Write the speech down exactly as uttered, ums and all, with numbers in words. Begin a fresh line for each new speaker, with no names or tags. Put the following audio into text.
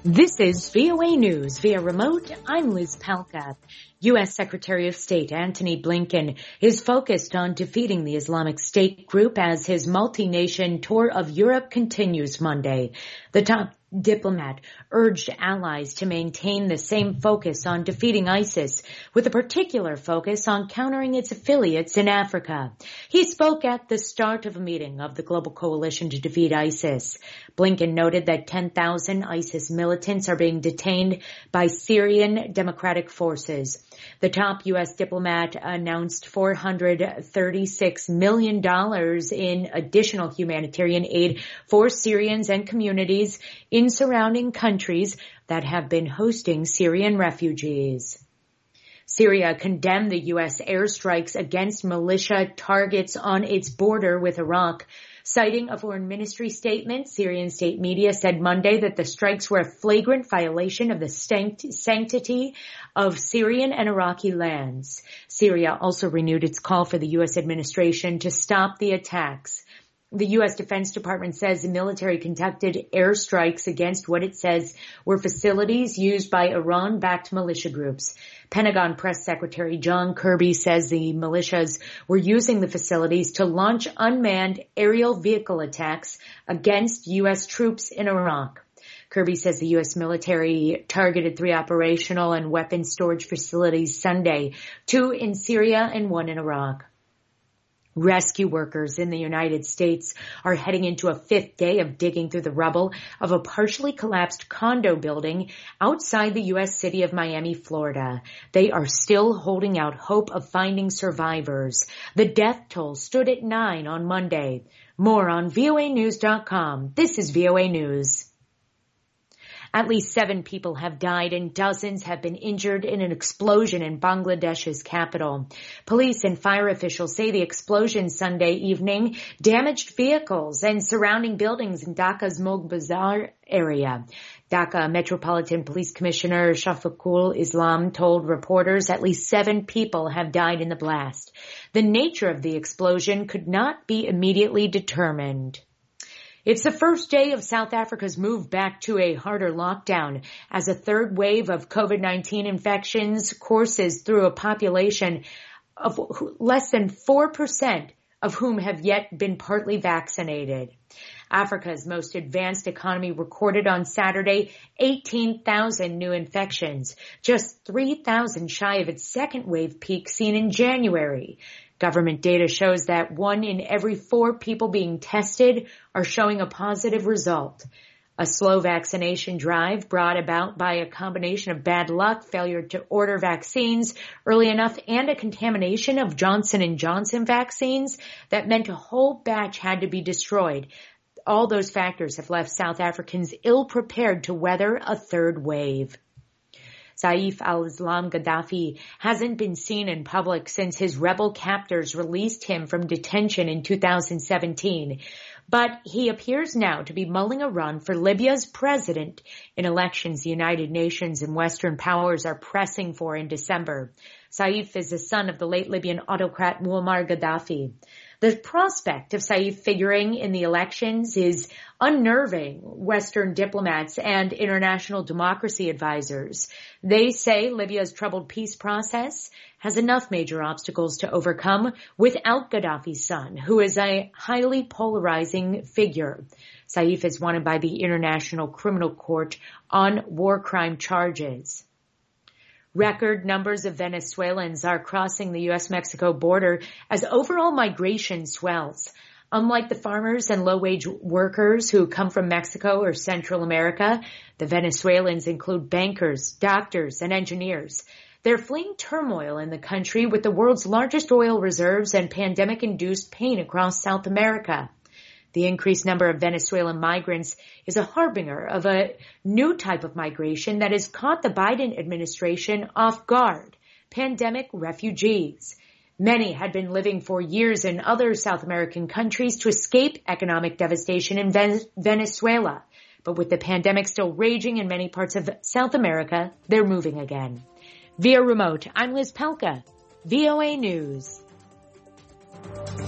This is V O A News via remote. I'm Liz Palka. U S. Secretary of State Antony Blinken is focused on defeating the Islamic State group as his multi-nation tour of Europe continues Monday. The top diplomat urged allies to maintain the same focus on defeating ISIS, with a particular focus on countering its affiliates in Africa. He spoke at the start of a meeting of the Global Coalition to Defeat ISIS. Blinken noted that ten thousand ISIS militants are being detained by Syrian Democratic Forces. The top U S diplomat announced four hundred thirty-six million dollars in additional humanitarian aid for Syrians and communities in surrounding countries that have been hosting Syrian refugees. Syria condemned the U S airstrikes against militia targets on its border with Iraq. Citing a foreign ministry statement, Syrian state media said Monday that the strikes were a flagrant violation of the sanctity of Syrian and Iraqi lands. Syria also renewed its call for the U S administration to stop the attacks. The U S. Defense Department says the military conducted airstrikes against what it says were facilities used by Iran-backed militia groups. Pentagon Press Secretary John Kirby says the militias were using the facilities to launch unmanned aerial vehicle attacks against U S troops in Iraq. Kirby says the U S military targeted three operational and weapons storage facilities Sunday, two in Syria and one in Iraq. Rescue workers in the United States are heading into a fifth day of digging through the rubble of a partially collapsed condo building outside the U S city of Miami, Florida. They are still holding out hope of finding survivors. The death toll stood at nine on Monday. More on V O A news dot com. This is V O A News. At least seven people have died and dozens have been injured in an explosion in Bangladesh's capital. Police and fire officials say the explosion Sunday evening damaged vehicles and surrounding buildings in Dhaka's Mog Bazar area. Dhaka Metropolitan Police Commissioner Shafiqul Islam told reporters at least seven people have died in the blast. The nature of the explosion could not be immediately determined. It's the first day of South Africa's move back to a harder lockdown as a third wave of COVID nineteen infections courses through a population of less than four percent of whom have yet been partly vaccinated. Africa's most advanced economy recorded on Saturday eighteen thousand new infections, just three thousand shy of its second wave peak seen in January. Government data shows that one in every four people being tested are showing a positive result. A slow vaccination drive brought about by a combination of bad luck, failure to order vaccines early enough, and a contamination of Johnson and Johnson vaccines that meant a whole batch had to be destroyed. All those factors have left South Africans ill-prepared to weather a third wave. Saif al-Islam Gaddafi hasn't been seen in public since his rebel captors released him from detention in two thousand seventeen. But he appears now to be mulling a run for Libya's president in elections the United Nations and Western powers are pressing for in December. Saif is the son of the late Libyan autocrat Muammar Gaddafi. The prospect of Saif figuring in the elections is unnerving Western diplomats and international democracy advisors. They say Libya's troubled peace process has enough major obstacles to overcome without Gaddafi's son, who is a highly polarizing figure. Saif is wanted by the International Criminal Court on war crime charges. Record numbers of Venezuelans are crossing the U S Mexico border as overall migration swells. Unlike the farmers and low-wage workers who come from Mexico or Central America, the Venezuelans include bankers, doctors, and engineers. They're fleeing turmoil in the country with the world's largest oil reserves and pandemic-induced pain across South America. The increased number of Venezuelan migrants is a harbinger of a new type of migration that has caught the Biden administration off guard: pandemic refugees. Many had been living for years in other South American countries to escape economic devastation in Venezuela. But with the pandemic still raging in many parts of South America, they're moving again. Via remote, I'm Liz Palka, V O A News.